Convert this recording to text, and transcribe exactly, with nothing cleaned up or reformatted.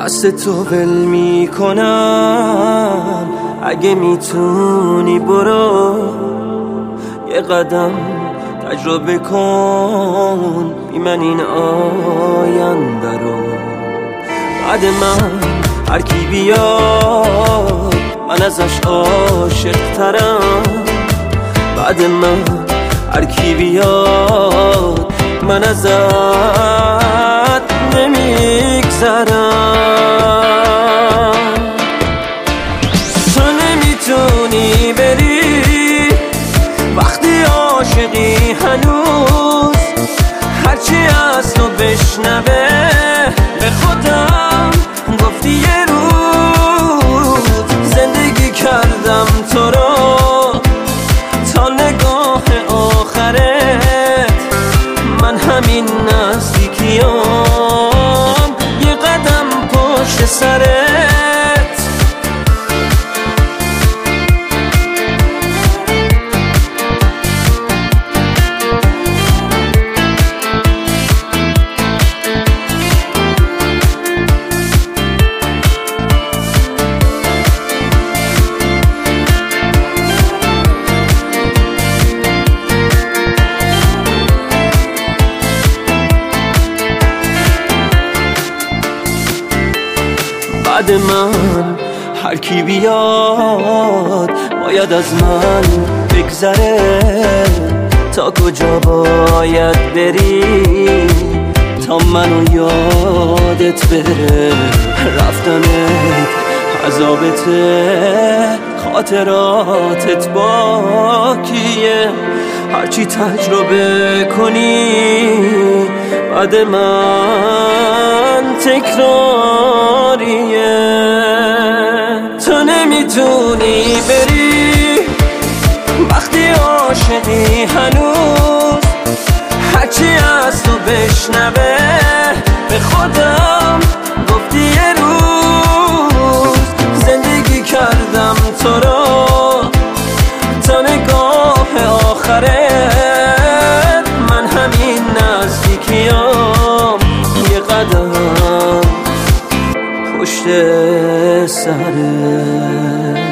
دست تو ول میکنم، اگه میتونی برو یه قدم تجربه کن بی من این آینده رو. بعد من هر کی بیاد من ازش عاشق ترم، بعد من هر کی بیاد من ازت نمیگذرم. تو نمیتونی بری وقتی عاشقی هنوز، هرچی از تو بشنوه به خودم گفتی یه روز زندگی کردم تو رو تا نگاه آخرت. من همین نزدیکیام یه قدم پشت سرت. بعد من هر کی بیاد باید از من بگذره. تا کجا باید بری تا منو یادت بره؟ رفتنت عذابته، خاطراتت باکیه. هرچی تجربه کنی بعد من تکراریه. تو نمیتونی بری وقتی عاشقی هنوز، هرچی از تو بشنوه به خودم گفتی یه روز زندگی کردم تو رو تا نگاه آخرت. من همین نزدیکیام یه قدم پشت سرت.